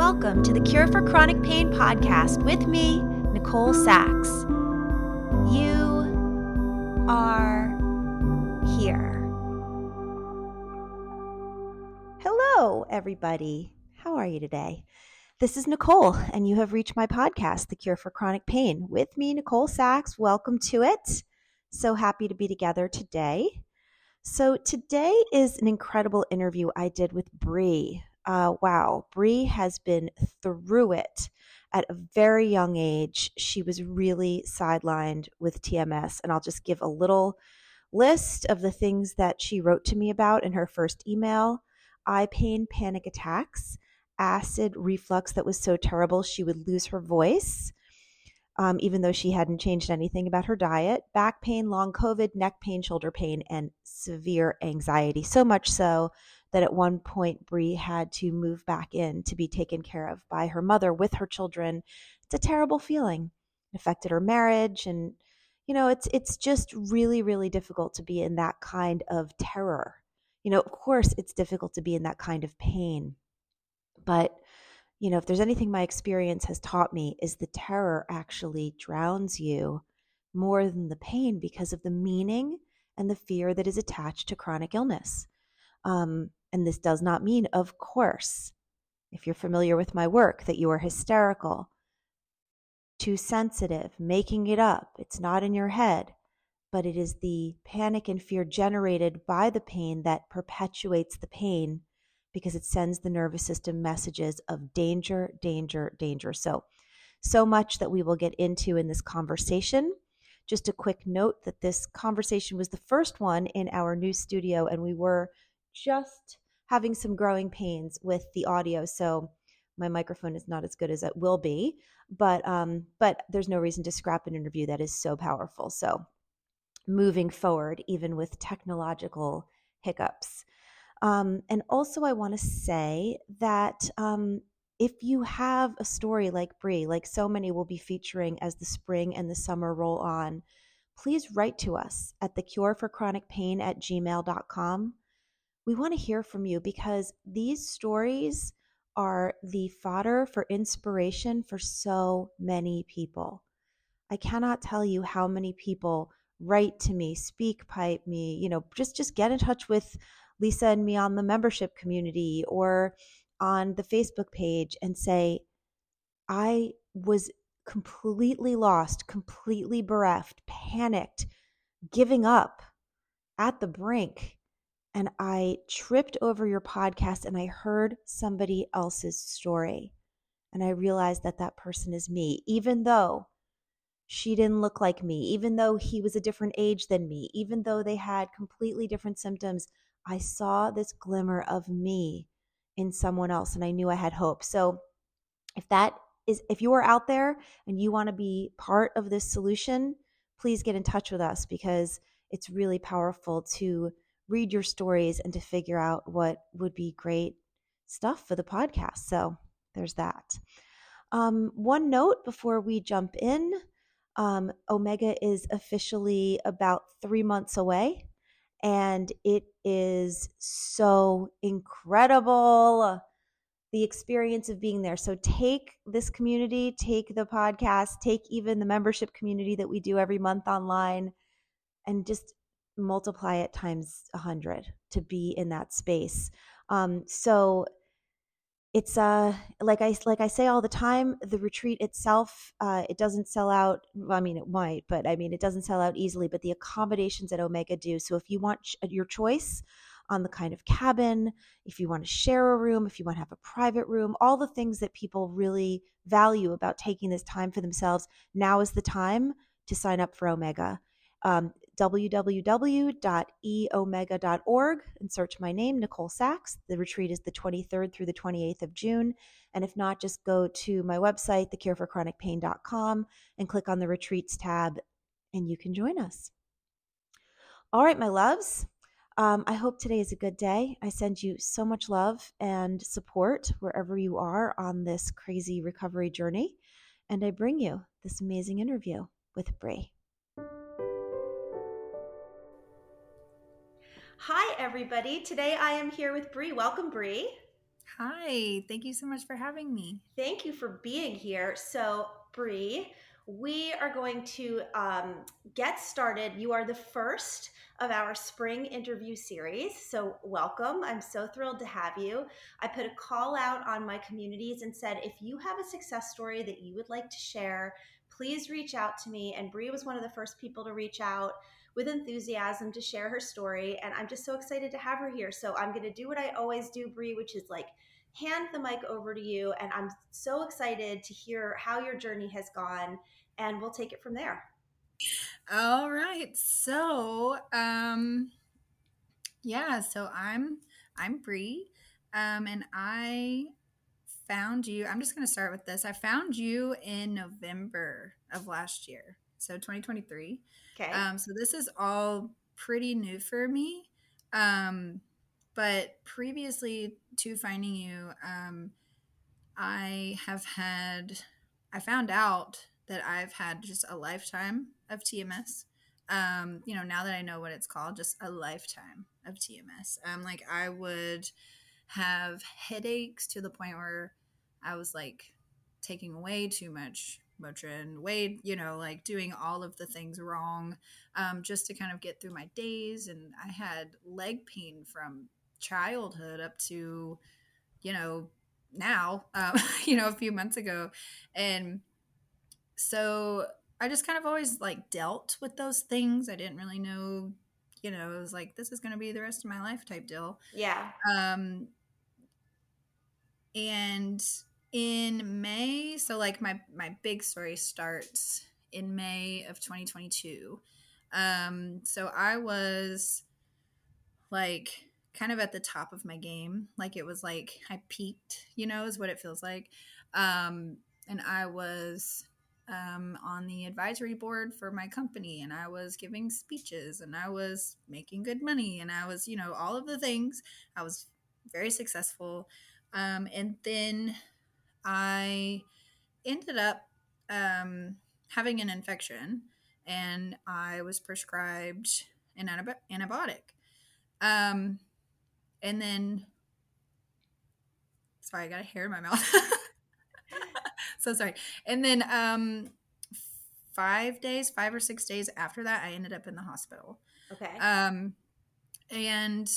welcome to the Cure for Chronic Pain podcast with me, Nicole Sachs. You are here. Hello, everybody. How are you today? This is Nicole, and you have reached my podcast, The Cure for Chronic Pain, with me, Nicole Sachs. Welcome to it. So happy to be together today. So today is an incredible interview I did with Bree. Wow, Bree has been through it at a very young age. She was really sidelined with TMS, and I'll just give a little list of the things that she wrote to me about in her first email. Eye pain, panic attacks, acid reflux that was so terrible she would lose her voice, even though she hadn't changed anything about her diet, back pain, long COVID, neck pain, shoulder pain, and severe anxiety. So much so that at one point, Bree had to move back in to be taken care of by her mother with her children. It's a terrible feeling. It affected her marriage. And, you know, it's just really, really difficult to be in that kind of terror. You know, of course, it's difficult to be in that kind of pain. But, you know, if there's anything my experience has taught me is the terror actually drowns you more than the pain because of the meaning and the fear that is attached to chronic illness. And this does not mean, of course, if you're familiar with my work, that you are hysterical, too sensitive, making it up. It's not in your head, but it is the panic and fear generated by the pain that perpetuates the pain because it sends the nervous system messages of danger, danger, danger. So much that we will get into in this conversation. Just a quick note that this conversation was the first one in our new studio, and we were just having some growing pains with the audio. So my microphone is not as good as it will be, but there's no reason to scrap an interview that is so powerful. So moving forward, even with technological hiccups. And also I want to say that if you have a story like Bree, like so many will be featuring as the spring and the summer roll on, please write to us at thecureforchronicpain@gmail.com. We want to hear from you because these stories are the fodder for inspiration for so many people. I cannot tell you how many people write to me, speak pipe me, you know, just get in touch with Lisa and me on the membership community or on the Facebook page and say, I was completely lost, completely bereft, panicked, giving up at the brink. And I tripped over your podcast and I heard somebody else's story. And I realized that that person is me, even though she didn't look like me, even though he was a different age than me, even though they had completely different symptoms. I saw this glimmer of me in someone else and I knew I had hope. So if you are out there and you want to be part of this solution, please get in touch with us because it's really powerful to read your stories and to figure out what would be great stuff for the podcast. So there's that. One note before we jump in, Omega is officially about 3 months away, and it is so incredible, the experience of being there. So take this community, take the podcast, take even the membership community that we do every month online, and just multiply it times 100 to be in that space. So it's like I say all the time, the retreat itself, it doesn't sell out. Well, I mean, it might, but I mean, it doesn't sell out easily. But the accommodations at Omega do. So if you want your choice on the kind of cabin, if you want to share a room, if you want to have a private room, all the things that people really value about taking this time for themselves, now is the time to sign up for Omega. www.eomega.org and search my name, Nicole Sachs. The retreat is the 23rd through the 28th of June. And if not, just go to my website, thecureforchronicpain.com, and click on the retreats tab and you can join us. All right, my loves. I hope today is a good day. I send you so much love and support wherever you are on this crazy recovery journey. And I bring you this amazing interview with Bree. Hi, everybody. Today I am here with Bree. Welcome, Bree. Hi, thank you so much for having me. Thank you for being here. So, Bree, we are going to get started. You are the first of our spring interview series. So, welcome. I'm so thrilled to have you. I put a call out on my communities and said, if you have a success story that you would like to share, please reach out to me. And Bree was one of the first people to reach out with enthusiasm to share her story. And I'm just so excited to have her here. So, I'm going to do what I always do, Bree, which is like hand the mic over to you. And I'm so excited to hear how your journey has gone, and we'll take it from there. All right. So I'm Bree. And I found you. I'm just going to start with this. I found you in November of last year. So 2023. Okay. So this is all pretty new for me. Um but previously to finding you, I have had, I found out that I've had just a lifetime of TMS. Now that I know what it's called, just a lifetime of TMS. Like I would have headaches to the point where I was like taking way too much Motrin, way, like doing all of the things wrong, just to kind of get through my days. And I had leg pain from childhood up to, you know, now, a few months ago. And so I just kind of always like dealt with those things. I didn't really know, it was like, this is going to be the rest of my life type deal. Yeah. Um, and in May, so like my big story starts in May of 2022. So I was like kind of at the top of my game. Like it was like I peaked, is what it feels like. And I was on the advisory board for my company, and I was giving speeches, and I was making good money, and I was, all of the things. I was very successful. And then I ended up having an infection, and I was prescribed an antibiotic. Um, and then, sorry, I got a hair in my mouth. So sorry. And then, 5 days, 5 or 6 days after that, I ended up in the hospital. Okay. Um, and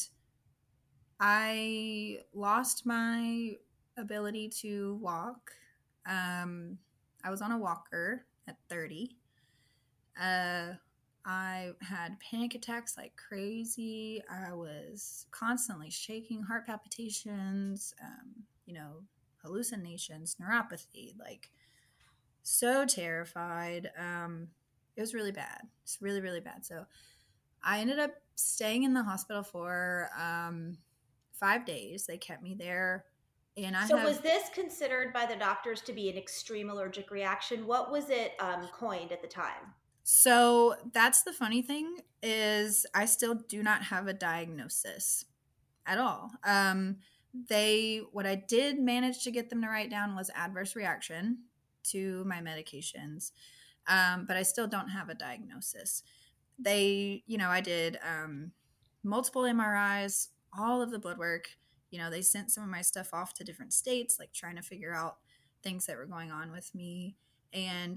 I lost my ability to walk. I was on a walker at 30. Uh, I had panic attacks like crazy. I was constantly shaking, heart palpitations, hallucinations, neuropathy, like so terrified. It was really bad. It's really, really bad. So I ended up staying in the hospital for 5 days. They kept me there. And I So, was have this considered by the doctors to be an extreme allergic reaction? What was it coined at the time? So that's the funny thing is I still do not have a diagnosis at all. They what I did manage to get them to write down was adverse reaction to my medications, but I still don't have a diagnosis. I did multiple MRIs, all of the blood work. They sent some of my stuff off to different states, like trying to figure out things that were going on with me, and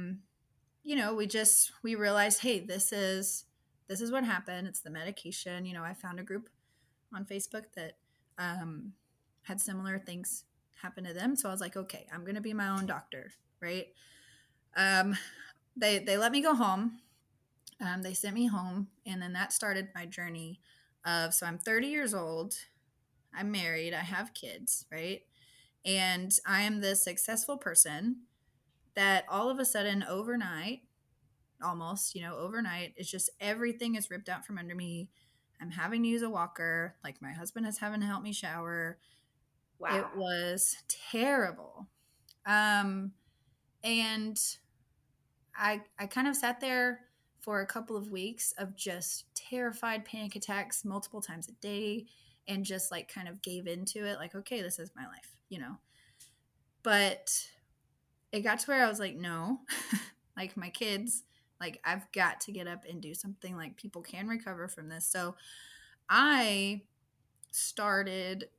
we realized, hey, this is what happened. It's the medication. I found a group on Facebook that um, had similar things happen to them. So I was like, okay, I'm gonna be my own doctor, right? Um, they let me go home. They sent me home, and then that started my journey of. So I'm 30 years old. I'm married. I have kids, right? And I am this successful person that all of a sudden overnight almost, overnight. It's just everything is ripped out from under me. I'm having to use a walker. Like my husband is having to help me shower. Wow. It was terrible. Um, and I kind of sat there for a couple of weeks of just terrified panic attacks multiple times a day and just like kind of gave into it. Like, okay, this is my life. But it got to where I was like, no, like my kids, like I've got to get up and do something. Like people can recover from this. So I started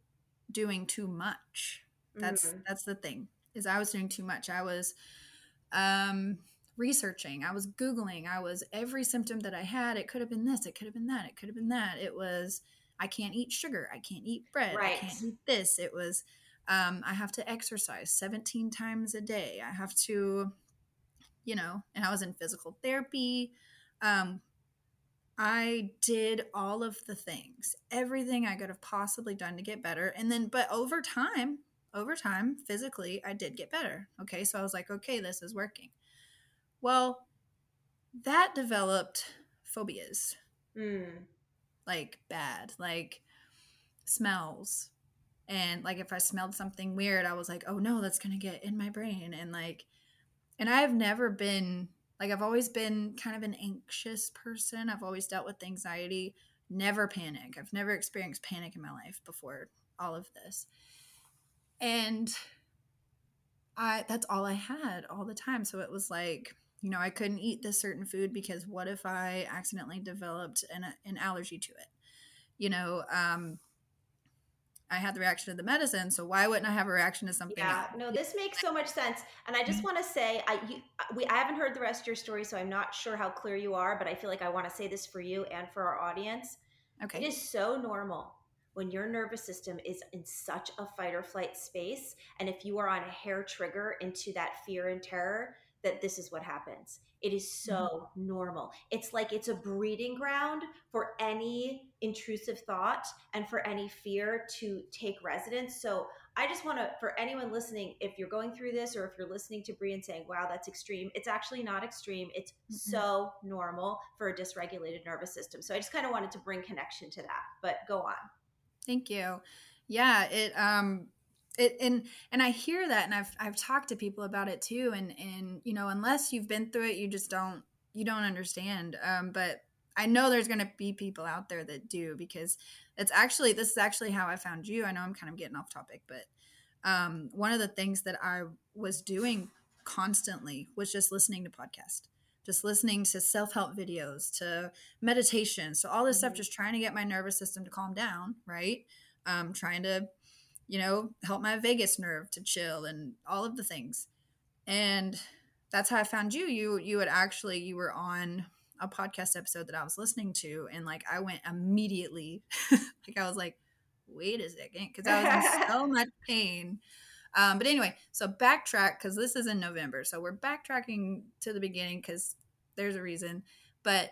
doing too much. Mm. That's the thing, is I was doing too much. I was researching, I was Googling, I was every symptom that I had. It could have been this, it could have been that, it could have been that. It was, I can't eat sugar, I can't eat bread, I Right. can't eat this. It was, I have to exercise 17 times a day. I have to, and I was in physical therapy. Um, I did all of the things, everything I could have possibly done to get better. And then, but over time, physically, I did get better. Okay. So I was like, okay, this is working. Well, that developed phobias, Mm. like bad, like smells. And like if I smelled something weird, I was like, oh no, that's going to get in my brain. And I've never been, like, I've always been kind of an anxious person. I've always dealt with anxiety, never panic. I've never experienced panic in my life before all of this. And that's all I had all the time. So it was like, I couldn't eat this certain food because what if I accidentally developed an allergy to it? I had the reaction to the medicine, so why wouldn't I have a reaction to something Yeah, else? no, this makes so much sense. And I just want to say, I haven't heard the rest of your story, so I'm not sure how clear you are, but I feel like I want to say this for you and for our audience. It Okay. is so normal when your nervous system is in such a fight or flight space. And if you are on a hair trigger into that fear and terror, that this is what happens. It is Mhm. so normal. It's like it's a breeding ground for any intrusive thought and for any fear to take residence. So I just want to, for anyone listening, if you're going through this or if you're listening to Bree and saying, wow, that's extreme, it's actually not extreme. It's Mm-mm. so normal for a dysregulated nervous system. So I just kind of wanted to bring connection to that, but go on. Thank you. Yeah, it and I hear that, and I've talked to people about it too, and unless you've been through it, you don't understand. But I know there's going to be people out there that do, because this is actually how I found you. I know I'm kind of getting off topic, but one of the things that I was doing constantly was just listening to podcasts, just listening to self-help videos, to meditation. So all this stuff, Mm-hmm. just trying to get my nervous system to calm down, right? Trying to, help my vagus nerve to chill and all of the things. And that's how I found you. You were on a podcast episode that I was listening to, and like I went immediately, like I was like, wait a second, because I was in so much pain. But anyway, so backtrack, because this is in November. So we're backtracking to the beginning because there's a reason. But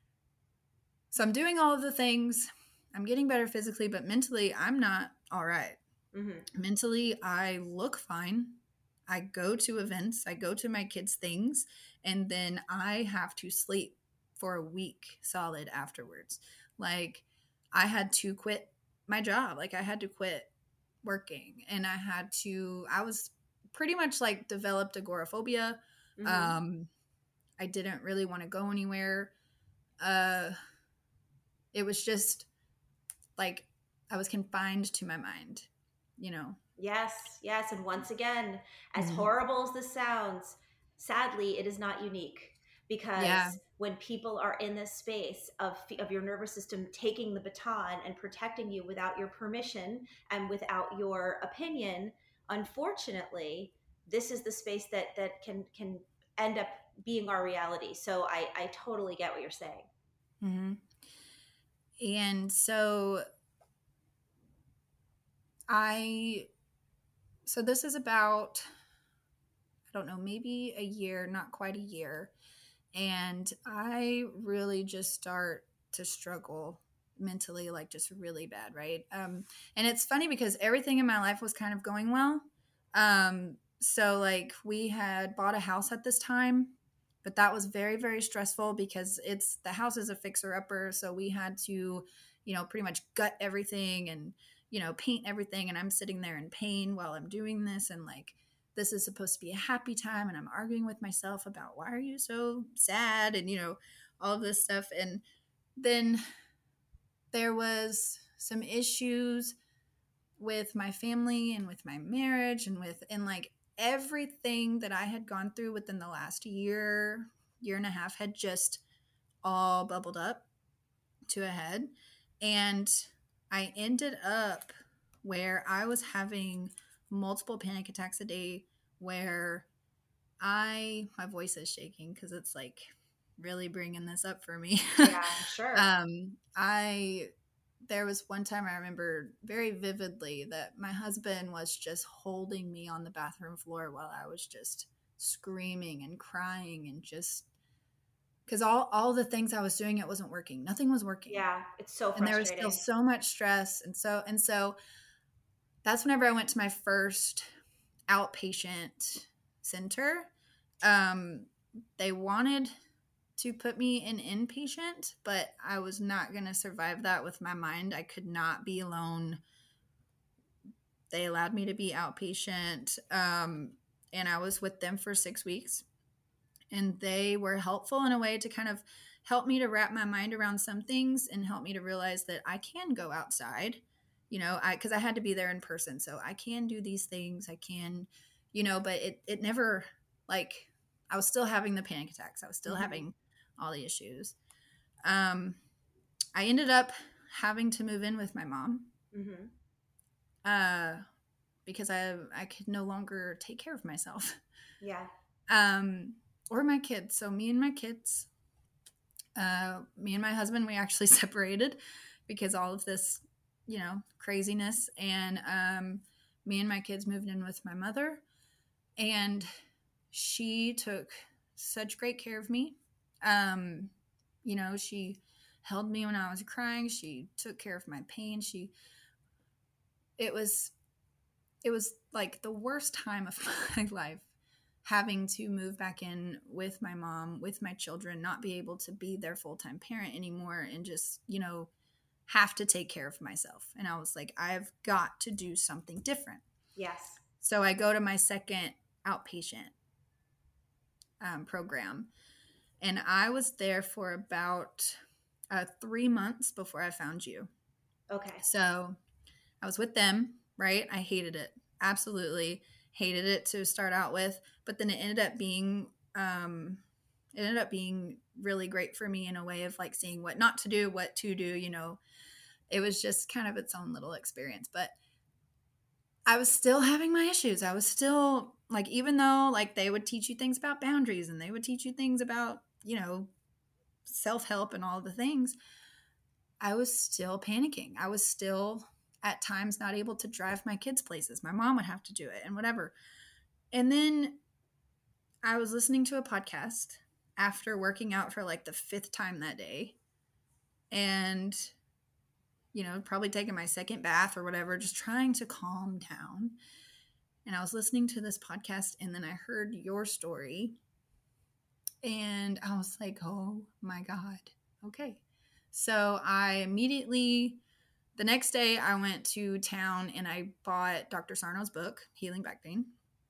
so I'm doing all of the things. I'm getting better physically, but mentally, I'm not all right. Mm-hmm. Mentally, I look fine. I go to events, I go to my kids' things, and then I have to sleep for a week solid afterwards. Like, I had to quit my job. Like, I had to quit working, and I was pretty much like developed agoraphobia. Mm-hmm. Um, I didn't really want to go anywhere. Uh, it was just like I was confined to my mind, you know. Yes, yes. And once again, as Mhm. horrible as this sounds, sadly, it is not unique Yeah. because when people are in this space of your nervous system taking the baton and protecting you without your permission and without your opinion, unfortunately, this is the space that can end up being our reality. So I totally get what you're saying. Hmm. And so I, so this is about, I don't know, maybe a year, not quite a year. And I really just start to struggle mentally, like just really bad, right? And it's funny because everything in my life was kind of going well. So like we had bought a house at this time, but that was very, very stressful because the house is a fixer upper. So we had to, pretty much gut everything and, paint everything. And I'm sitting there in pain while I'm doing this. And like, this is supposed to be a happy time, and I'm arguing with myself about why are you so sad, and all of this stuff. And then there was some issues with my family and with my marriage and like everything that I had gone through within the last year and a half had just all bubbled up to a head. And I ended up where I was having multiple panic attacks a day, where my voice is shaking because it's like really bringing this up for me. Yeah, sure. There was one time I remember very vividly that my husband was just holding me on the bathroom floor while I was just screaming and crying, and just because all the things I was doing, it wasn't working. Nothing was working. Yeah, it's so And there was frustrating. still so much stress. And so that's whenever I went to my first outpatient center. They wanted to put me in inpatient, but I was not going to survive that with my mind. I could not be alone. They allowed me to be outpatient. And I was with them for 6 weeks. And they were helpful in a way to kind of help me to wrap my mind around some things and help me to realize that I can go outside, because I had to be there in person. So I can do these things. I can, but it never, like, I was still having the panic attacks. I was still having all the issues. I ended up having to move in with my mom because I could no longer take care of myself. Yeah. Or my kids. So me and my kids, me and my husband, we actually separated because all of this, craziness. And me and my kids moved in with my mother, and she took such great care of me. She held me when I was crying. She took care of my pain. It was like the worst time of my life, having to move back in with my mom, with my children, not be able to be their full-time parent anymore, and just, have to take care of myself. And I was like, I've got to do something different. Yes. So I go to my second outpatient program, and I was there for about 3 months before I found you. Okay. So I was with them, right? I hated it. Absolutely hated it to start out with, but then it ended up being really great for me in a way of like seeing what not to do, what to do. It was just kind of its own little experience. But I was still having my issues. I was still like, even though like they would teach you things about boundaries and they would teach you things about, self-help and all the things, I was still panicking. I was still at times not able to drive my kids places. My mom would have to do it and whatever. And then I was listening to a podcast after working out for like the 5th time that day, and probably taking my second bath or whatever, just trying to calm down. And I was listening to this podcast, and then I heard your story, and I was like, oh my God. Okay. So I immediately, the next day, I went to town and I bought Dr. Sarno's book, Healing Back Pain.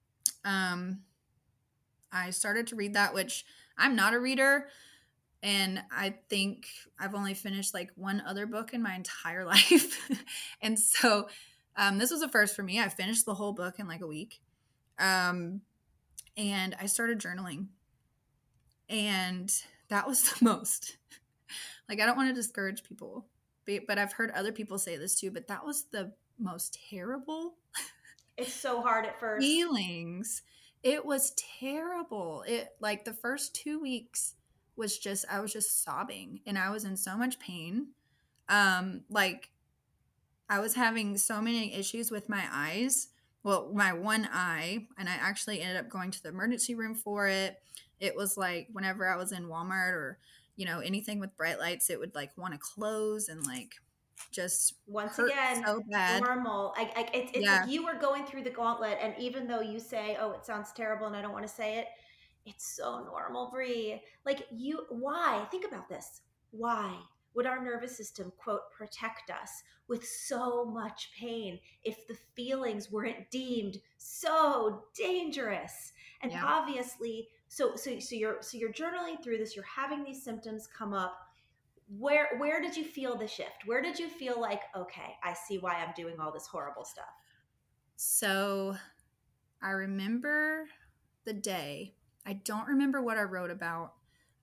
I started to read that, which I'm not a reader. And I think I've only finished like one other book in my entire life. And so this was a first for me. I finished the whole book in like a week. And I started journaling. And that was the most, like, I don't want to discourage people, but I've heard other people say this too, but that was the most terrible. It's so hard at first. Feelings. It was terrible. It, like, the first 2 weeks was just, I was just sobbing, and I was in so much pain. Like, I was having so many issues with my eyes. Well, my one eye, and I actually ended up going to the emergency room for it. It was like whenever I was in Walmart or, anything with bright lights, it would like want to close and like just once hurt again, so bad. normal. It's like you were going through the gauntlet, and even though you say, oh, it sounds terrible and I don't want to say it, it's so normal, Brie. Like, why? Think about this. Why would our nervous system, quote, protect us with so much pain if the feelings weren't deemed so dangerous? And obviously, so you're journaling through this, you're having these symptoms come up. Where did you feel the shift? Where did you feel like, okay, I see why I'm doing all this horrible stuff? So I remember the day. I don't remember what I wrote about.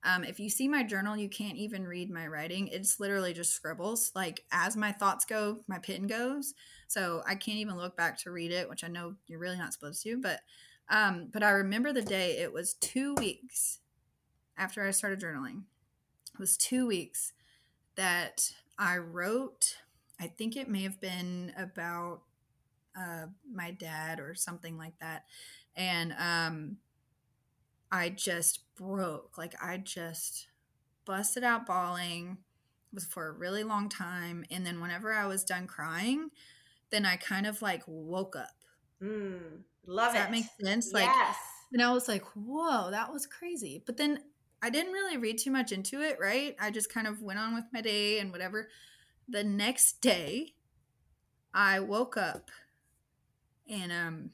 If you see my journal, you can't even read my writing. It's literally just scribbles. Like as my thoughts go, my pen goes. So I can't even look back to read it, which I know you're really not supposed to. But I remember the day. It was 2 weeks after I started journaling. It was 2 weeks that I wrote. I think it may have been about my dad or something like that, and I just broke. Like I just busted out bawling. It was for a really long time. And then whenever I was done crying, then I kind of like woke up. Love Does that it. make sense? Like, Yes. and I was like, whoa, that was crazy. But then I didn't really read too much into it, right? I just kind of went on with my day and whatever. The next day, I woke up and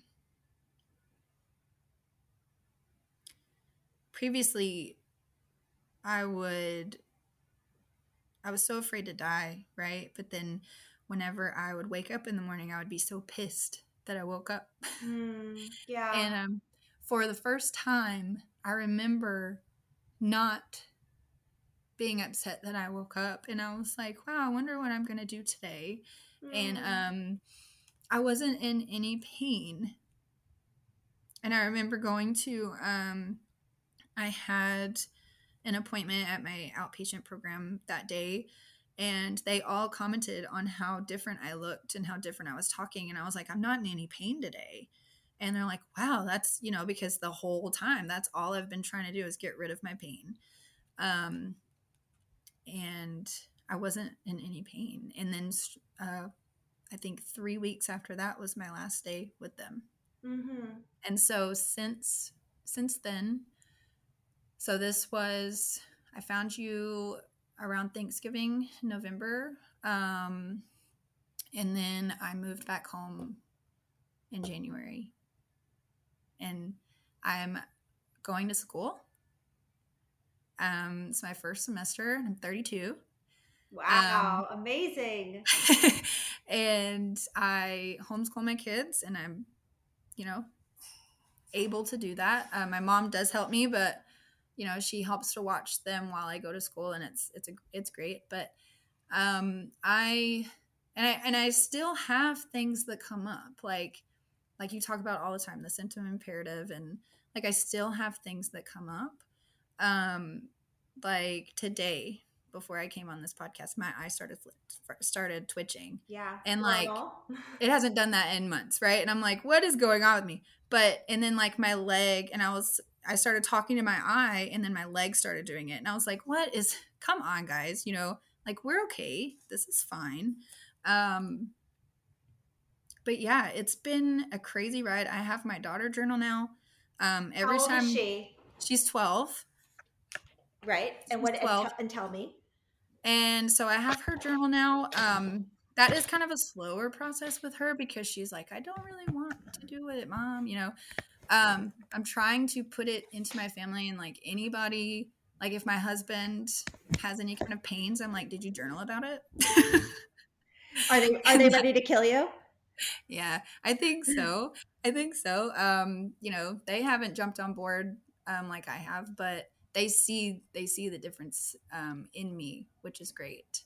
previously I would I was so afraid to die, right? But then whenever I would wake up in the morning, I would be so pissed that I woke up. Yeah. And for the first time, I remember not being upset that I woke up. And I was like, wow, I wonder what I'm going to do today. And I wasn't in any pain. And I remember going to, I had an appointment at my outpatient program that day, and they all commented on how different I looked and how different I was talking. And I was like, I'm not in any pain today. And they're like, wow, that's, because the whole time, that's all I've been trying to do is get rid of my pain. And I wasn't in any pain. And then I think 3 weeks after that was my last day with them. And so since then, so this was, I found you around Thanksgiving, November. And then I moved back home in January. And I'm going to school. It's my first semester. I'm 32. Wow. Amazing. And I homeschool my kids, and I'm, able to do that. My mom does help me, but she helps to watch them while I go to school, and it's great. But I still have things that come up, like you talk about all the time, the symptom imperative, and like I still have things that come up. Like today, before I came on this podcast, my eye started twitching. Yeah. And normal. it hasn't done that in months, right? And I'm like, what is going on with me? And then like my leg, and I started talking to my eye, and then my leg started doing it. And I was like, come on, guys, like we're okay. This is fine. But yeah, it's been a crazy ride. I have my daughter journal now. Every How old time is she? She's 12. Right. And She's 12. and tell me. And so I have her journal now. That is kind of a slower process with her because she's like, I don't really want to do it, Mom. I'm trying to put it into my family, and like anybody, like if my husband has any kind of pains, I'm like, did you journal about it? Are they ready to kill you? Yeah, I think so. They haven't jumped on board like I have, but they see the difference in me, which is great.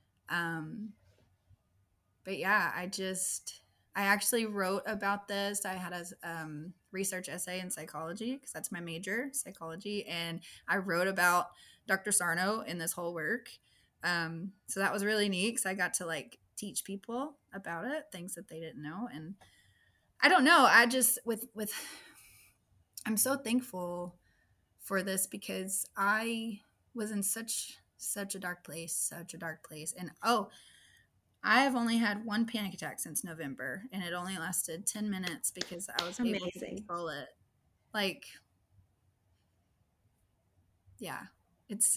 But yeah, I actually wrote about this. I had a research essay in psychology because that's my major, psychology, and I wrote about Dr. Sarno in this whole work. So that was really neat because I got to like teach people about it, things that they didn't know. And I don't know, I just I'm so thankful for this because I was in such a dark place, and I have only had one panic attack since November, and it only lasted 10 minutes because I was able to control it. Like, yeah, it's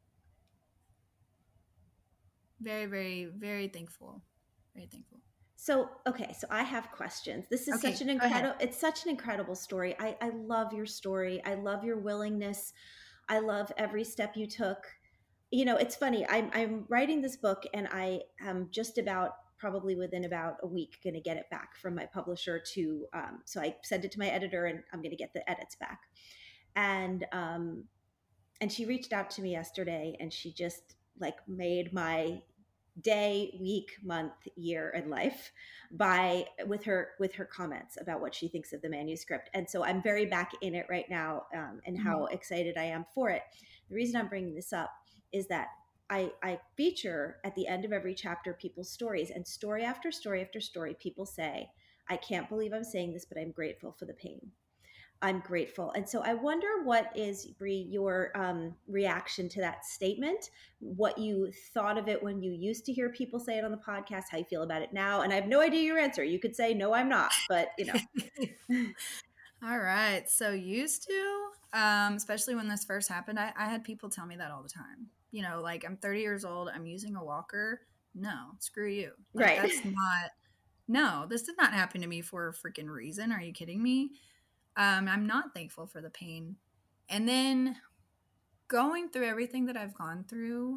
very, very, very thankful. Very thankful. So, okay, so I have questions. This is such an incredible story. I love your story. I love your willingness. I love every step you took. It's funny. I'm writing this book, and I am just about, probably within about a week, going to get it back from my publisher to, so I sent it to my editor, and I'm going to get the edits back. And And she reached out to me yesterday, and she just like made my day, week, month, year, and life by with her comments about what she thinks of the manuscript. And so I'm very back in it right now, and how excited I am for it. The reason I'm bringing this up is that I feature at the end of every chapter people's stories, and story after story after story, people say, "I can't believe I'm saying this, but I'm grateful for the pain. I'm grateful." And so I wonder, what is, Bree, your reaction to that statement? What you thought of it when you used to hear people say it on the podcast, how you feel about it now? And I have no idea your answer. You could say, no, I'm not, but you know. All right. So used to, especially when this first happened, I had people tell me that all the time. You know, like, I'm 30 years old, I'm using a walker. No, screw you. Like, Right. that's not, no, this did not happen to me for a freaking reason. Are you kidding me? I'm not thankful for the pain. And then going through everything that I've gone through,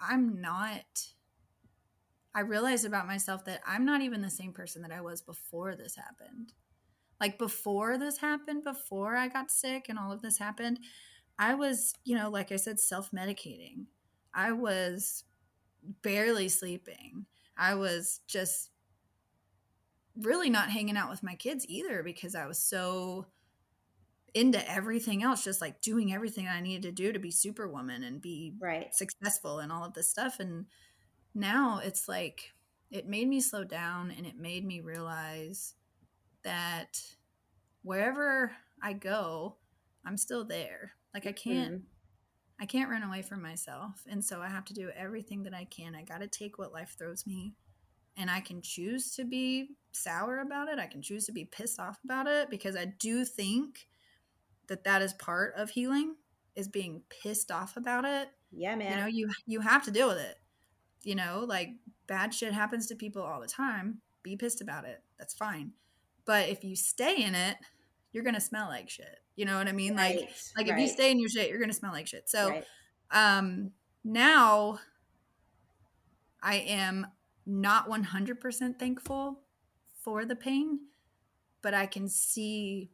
I realized about myself that I'm not even the same person that I was before this happened. Like, before this happened, before I got sick and all of this happened, I was, you know, like I said, self-medicating. I was barely sleeping. I was just really not hanging out with my kids either, because I was so into everything else, just like doing everything I needed to do to be Superwoman and be Right. successful and all of this stuff. And now it's like, it made me slow down, and it made me realize that wherever I go, I'm still there. Like, I can't run away from myself. And so I have to do everything that I can. I got to take what life throws me, and I can choose to be sour about it. I can choose to be pissed off about it, because I do think that that is part of healing, is being pissed off about it. Yeah, You know, man. you have to deal with it. You know, like, bad shit happens to people all the time. Be pissed about it. That's fine. But if you stay in it, you're going to smell like shit. You know what I mean? Right. Like if you Right. stay in your shit, you're going to smell like shit. So, Right. now I am not 100% thankful for the pain, but I can see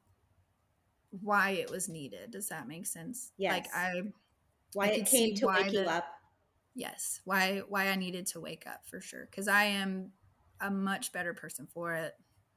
why it was needed. Does that make sense? Like, Yes. I Why it could came see to why wake you the, up. yes, why I needed to wake up, for sure, because I am a much better person for it,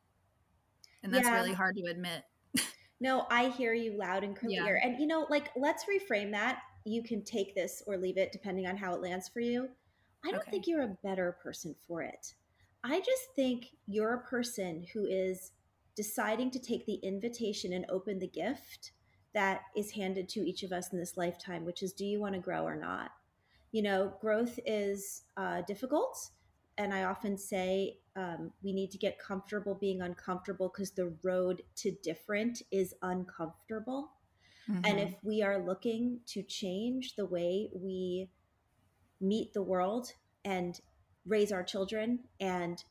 and that's Yeah. really hard to admit. No, I hear you loud and Yeah. clear. And, you know, like, let's reframe that. You can take this or leave it depending on how it lands for you. I don't Okay. think you're a better person for it. I just think you're a person who is deciding to take the invitation and open the gift that is handed to each of us in this lifetime, which is, do you want to grow or not? You know, growth is difficult. And I often say, we need to get comfortable being uncomfortable, because the road to different is uncomfortable. And if Mm-hmm. we are looking to change the way we meet the world and raise our children and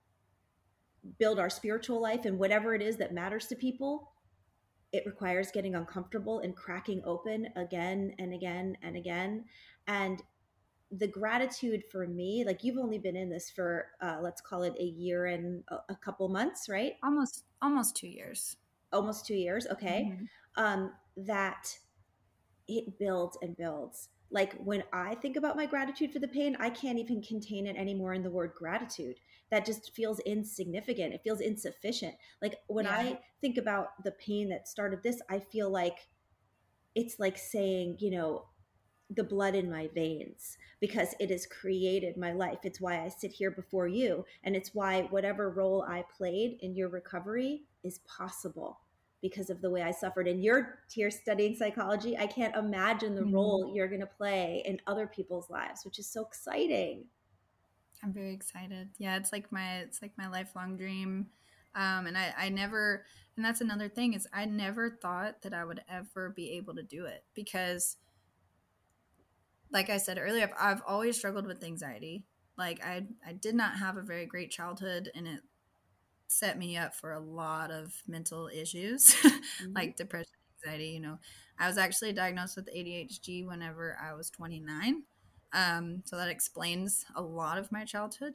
build our spiritual life and whatever it is that matters to people, it requires getting uncomfortable and cracking open again and again and again. And the gratitude for me, like, you've only been in this for let's call it a year and a couple months, right? Almost 2 years. Almost 2 years. Okay. Mm-hmm. That it builds and builds. Like, when I think about my gratitude for the pain, I can't even contain it anymore in the word gratitude. That just feels insignificant. It feels insufficient. Like, when Yeah. I think about the pain that started this, I feel like it's like saying, you know, the blood in my veins, because it has created my life. It's why I sit here before you. And it's why whatever role I played in your recovery is possible, because of the way I suffered. And you're here studying psychology. I can't imagine the Mm-hmm. role you're going to play in other people's lives, which is so exciting. I'm very excited. Yeah, it's like my lifelong dream. And I never, and that's another thing, is I never thought that I would ever be able to do it, because, like I said earlier, I've always struggled with anxiety. Like, I did not have a very great childhood, and it set me up for a lot of mental issues, Mm-hmm. like depression, anxiety. You know, I was actually diagnosed with ADHD whenever I was 29. So that explains a lot of my childhood.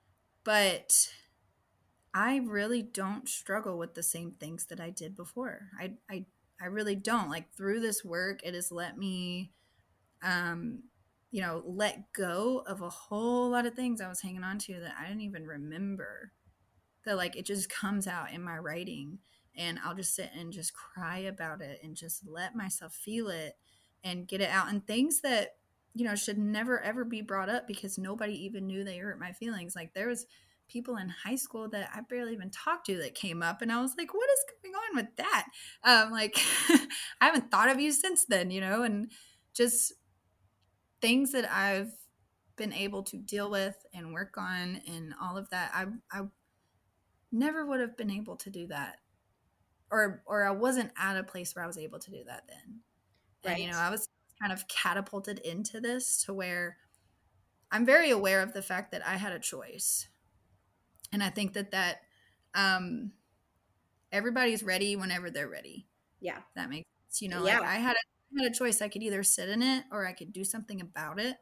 But I really don't struggle with the same things that I did before. I really don't. Like, through this work, it has let me let go of a whole lot of things I was hanging on to that I didn't even remember. That like it just comes out in my writing, and I'll just sit and just cry about it and just let myself feel it and get it out. And things that should never ever be brought up because nobody even knew they hurt my feelings. Like there was people in high school that I barely even talked to that came up, and I was like, what is going on with that? Like I haven't thought of you since then, and just things that I've been able to deal with and work on and all of that. I never would have been able to do that, or I wasn't at a place where I was able to do that then. Right. And I was kind of catapulted into this to where I'm very aware of the fact that I had a choice. And I think that everybody's ready whenever they're ready. Yeah. That makes sense. Like I had a choice. I could either sit in it or I could do something about it.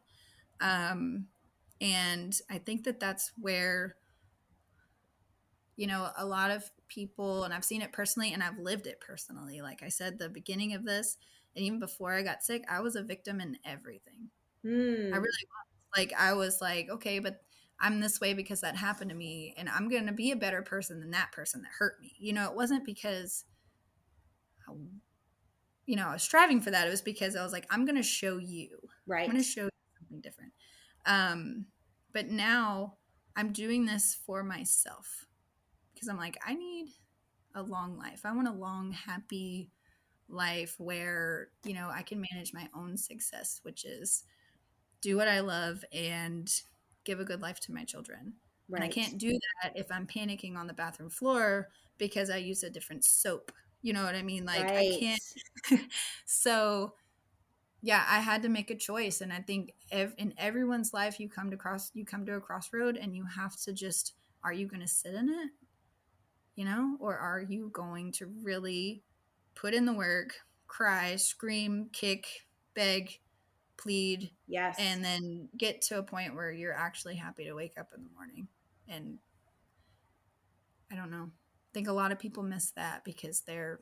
And I think that that's where, a lot of people, and I've seen it personally and I've lived it personally. Like I said, the beginning of this, and even before I got sick, I was a victim in everything. I really was. Like, I was like, okay, but I'm this way because that happened to me, and I'm going to be a better person than that person that hurt me. It wasn't because, I was striving for that. It was because I was like, I'm going to show you. Right. I'm going to show you something different. But now I'm doing this for myself because I'm like, I need a long life. I want a long, happy life where, I can manage my own success, which is do what I love and give a good life to my children. Right. And I can't do that if I'm panicking on the bathroom floor because I use a different soap. You know what I mean? Like right. I can't. So yeah, I had to make a choice. And I think in everyone's life, you come to a crossroad and you have to just, are you going to sit in it? Or are you going to really put in the work, cry, scream, kick, beg, plead, yes, and then get to a point where you're actually happy to wake up in the morning? And I don't know. I think a lot of people miss that because they're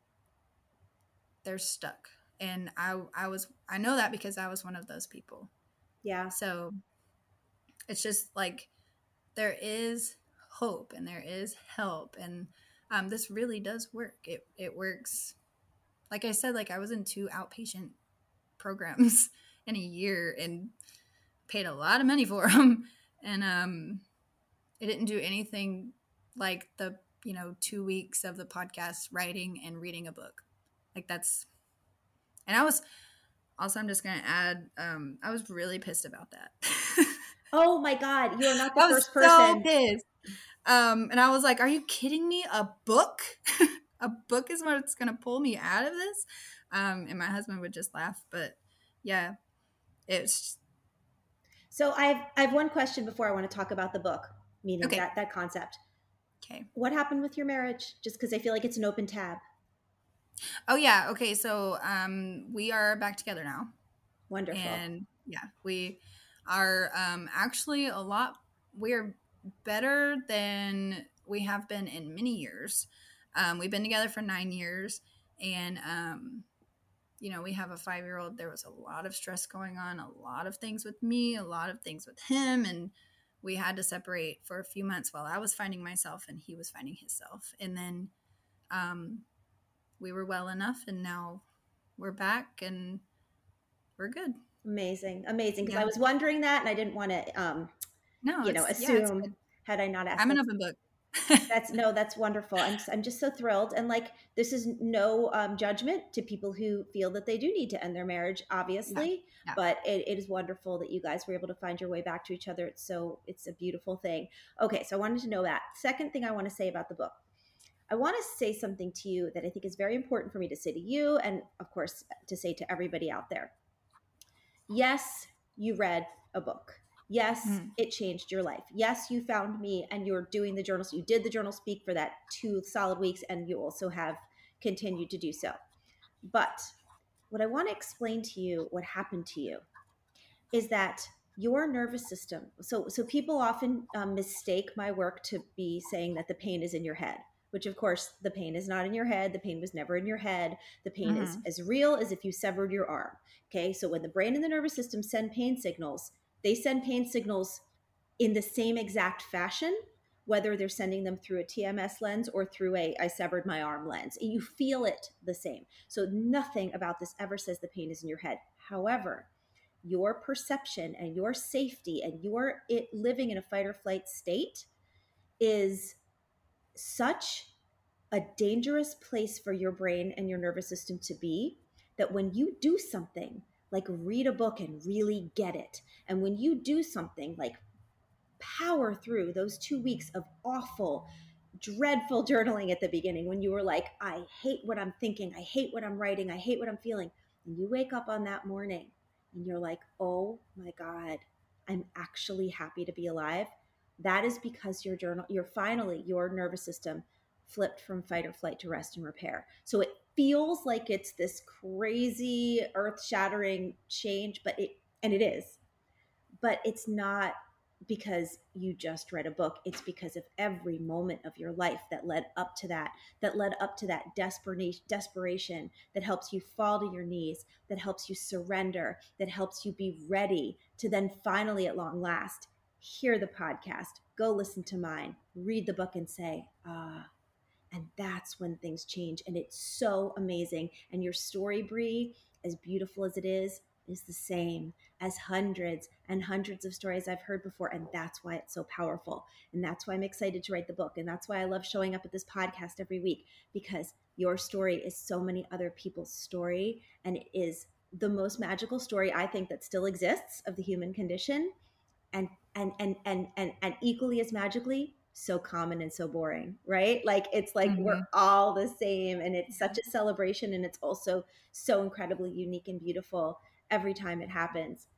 stuck. And I know that because I was one of those people. Yeah. So it's just like there is hope and there is help, and this really does work. It works. Like I said, like I was in 2 outpatient programs in a year and paid a lot of money for them, and it didn't do anything like the 2 weeks of the podcast writing and reading a book. Like that's, and I was also, I'm just gonna add, I was really pissed about that. Oh my God, you're not the first person. I was so pissed. And I was like, are you kidding me? A book? A book is what's going to pull me out of this? And my husband would just laugh. But yeah, it's. So I have one question before I want to talk about the book, meaning okay. that concept. Okay. What happened with your marriage? Just because I feel like it's an open tab. Oh, yeah. Okay. So we are back together now. Wonderful. And yeah, we are actually we're better than we have been in many years. We've been together for 9 years, and we have a 5-year-old. There was a lot of stress going on, a lot of things with me, a lot of things with him, and we had to separate for a few months while I was finding myself and he was finding himself. And then we were well enough, and now we're back and we're good. Amazing. Because I was wondering that, and I didn't want to, assume had I not asked. I'm an open book. That's wonderful. I'm just so thrilled. And like, this is no judgment to people who feel that they do need to end their marriage, obviously, but it is wonderful that you guys were able to find your way back to each other. It's a beautiful thing. Okay. So I wanted to know that. Second thing I want to say about the book, I want to say something to you that I think is very important for me to say to you, and of course to say to everybody out there. Yes, you read a book. Yes, it changed your life. Yes, you found me and you're doing the journal. So you did the journal speak for that 2 solid weeks, and you also have continued to do so. But what I want to explain to you, what happened to you, is that your nervous system. So people often mistake my work to be saying that the pain is in your head. which of course the pain is not in your head. The pain was never in your head. The pain is Mm-hmm. as real as if you severed your arm. Okay. So when the brain and the nervous system send pain signals, they send pain signals in the same exact fashion, whether they're sending them through a TMS lens or through a I severed my arm lens. You feel it the same. So nothing about this ever says the pain is in your head. However, your perception and your safety and your living in a fight or flight state is such a dangerous place for your brain and your nervous system to be, that when you do something like read a book and really get it, and when you do something like power through those 2 weeks of awful, dreadful journaling at the beginning, when you were like, I hate what I'm thinking, I hate what I'm writing, I hate what I'm feeling, and you wake up on that morning and you're like, oh my God, I'm actually happy to be alive. That is because your nervous system flipped from fight or flight to rest and repair. So it feels like it's this crazy earth shattering change, and it is, but it's not because you just read a book. It's because of every moment of your life that led up to that desperation that helps you fall to your knees, that helps you surrender, that helps you be ready to then finally, at long last, hear the podcast, go listen to mine, read the book, and say, and that's when things change. And it's so amazing. And your story, Brie, as beautiful as it is the same as hundreds and hundreds of stories I've heard before. And that's why it's so powerful. And that's why I'm excited to write the book. And that's why I love showing up at this podcast every week, because your story is so many other people's story. And it is the most magical story, I think, that still exists of the human condition. And equally as magically, so common and so boring, right? Like, it's like we're Mm-hmm. all the same, and it's such a celebration, and it's also so incredibly unique and beautiful every time it happens.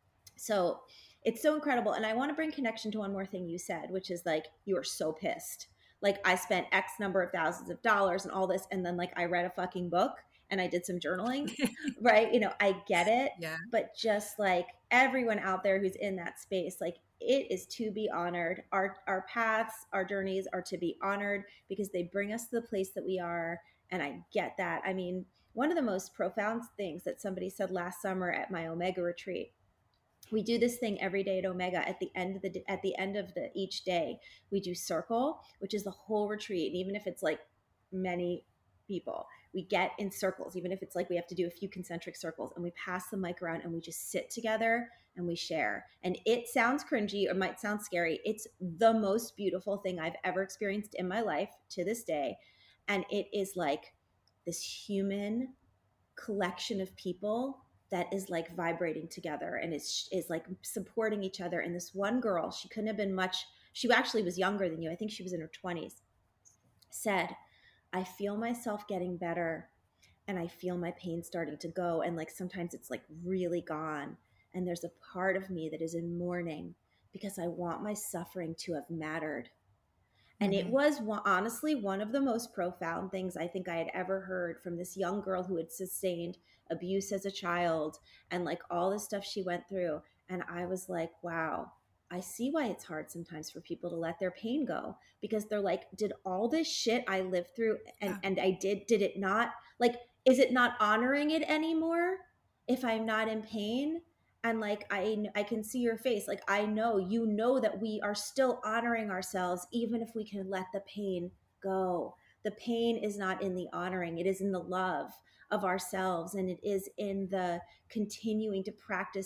So it's so incredible. And I want to bring connection to one more thing you said, which is like, you were so pissed. Like, I spent X number of thousands of dollars and all this, and then like I read a fucking book and I did some journaling, right? I get it. Yeah. But just like everyone out there who's in that space, like, it is to be honored. Our paths, our journeys are to be honored because they bring us to the place that we are. And I get that. I mean, one of the most profound things that somebody said last summer at my Omega retreat, we do this thing every day at Omega. At the end of the each day, we do circle, which is the whole retreat. And even if it's like many people, we get in circles, even if it's like we have to do a few concentric circles, and we pass the mic around and we just sit together and we share. And it sounds cringy or might sound scary. It's the most beautiful thing I've ever experienced in my life to this day. And it is like this human collection of people that is like vibrating together and is like supporting each other. And this one girl, she couldn't have been much, she actually was younger than you, I think she was in her 20s, said, I feel myself getting better, and I feel my pain starting to go, and like sometimes it's like really gone, and there's a part of me that is in mourning because I want my suffering to have mattered. And it Mm-hmm. was honestly one of the most profound things I think I had ever heard from this young girl who had sustained abuse as a child and like all the stuff she went through. And I was like, wow, I see why it's hard sometimes for people to let their pain go, because they're like, did all this shit I lived through Yeah. and I did it not, like, is it not honoring it anymore if I'm not in pain? And like, I can see your face, like, I know that we are still honoring ourselves even if we can let the pain go. The pain is not in the honoring, it is in the love of ourselves, and it is in the continuing to practice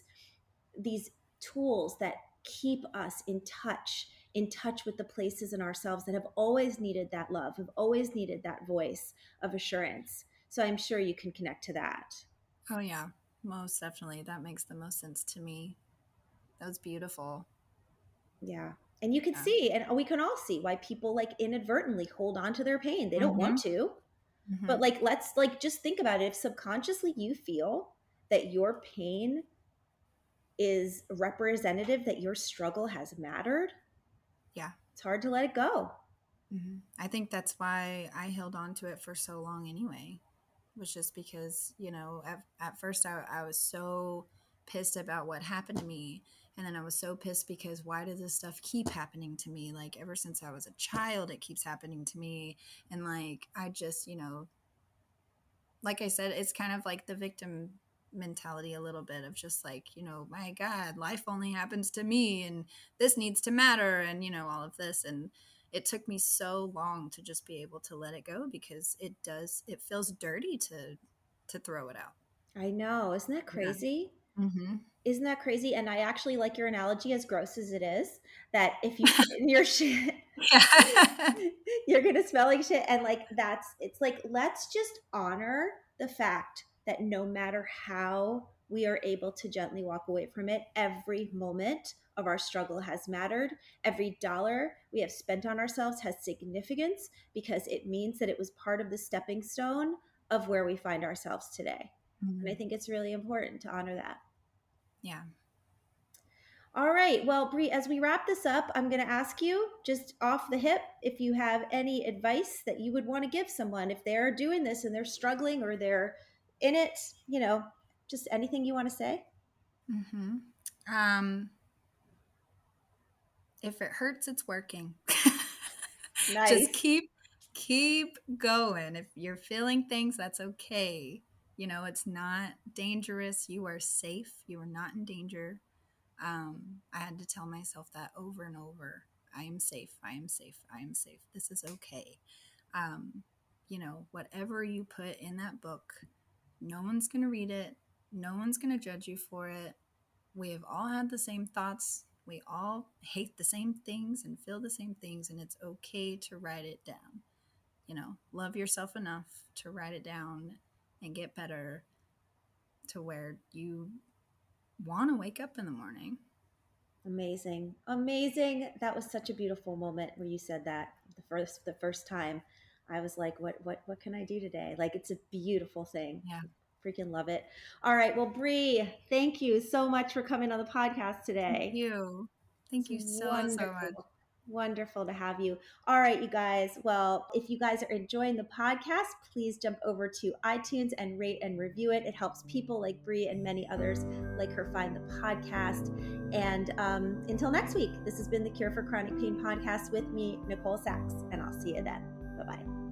these tools that keep us in touch with the places in ourselves that have always needed that love, have always needed that voice of assurance. So I'm sure you can connect to that. Oh yeah, most definitely. That makes the most sense to me. That was beautiful. Yeah. And you can Yeah. see, and we can all see why people like inadvertently hold on to their pain. They don't want Mm-hmm. to, Mm-hmm. but like, let's like just think about it. If subconsciously you feel that your pain is representative, that your struggle has mattered, Yeah. it's hard to let it go. Mm-hmm. I think that's why I held on to it for so long anyway. Was just because, at first I was so pissed about what happened to me. And then I was so pissed because why does this stuff keep happening to me? Like ever since I was a child, it keeps happening to me. And like, I just, like I said, it's kind of like the victim mentality a little bit of just like, my God, life only happens to me and this needs to matter and, all of this. And it took me so long to just be able to let it go because it feels dirty to throw it out. I know. Isn't that crazy? Yeah. Mm-hmm. Isn't that crazy? And I actually like your analogy, as gross as it is, that if you shit in your shit, you're going to smell like shit. And like, it's like, let's just honor the fact that no matter how we are able to gently walk away from it, every moment of our struggle has mattered. Every dollar we have spent on ourselves has significance because it means that it was part of the stepping stone of where we find ourselves today. Mm-hmm. And I think it's really important to honor that. Yeah. All right. Well, Bree, as we wrap this up, I'm going to ask you just off the hip if you have any advice that you would want to give someone if they're doing this and they're struggling or they're in it, just anything you want to say. Mm-hmm. If it hurts, it's working. Nice. Just keep going. If you're feeling things, that's okay. It's not dangerous. You are safe. You are not in danger. I had to tell myself that over and over. I am safe. I am safe. I am safe. This is okay. Whatever you put in that book, no one's going to read it. No one's going to judge you for it. We have all had the same thoughts. We all hate the same things and feel the same things, and it's okay to write it down. Love yourself enough to write it down and get better to where you want to wake up in the morning. Amazing. That was such a beautiful moment where you said that the first time. I was like, what can I do today? Like, it's a beautiful thing. Yeah. Freaking love it. All right. Well, Bree, thank you so much for coming on the podcast today. Thank you so much. Wonderful to have you. All right, you guys. Well, if you guys are enjoying the podcast, please jump over to iTunes and rate and review it. It helps people like Bree and many others like her find the podcast. And until next week, this has been the Cure for Chronic Pain podcast with me, Nicole Sachs, and I'll see you then. Bye-bye.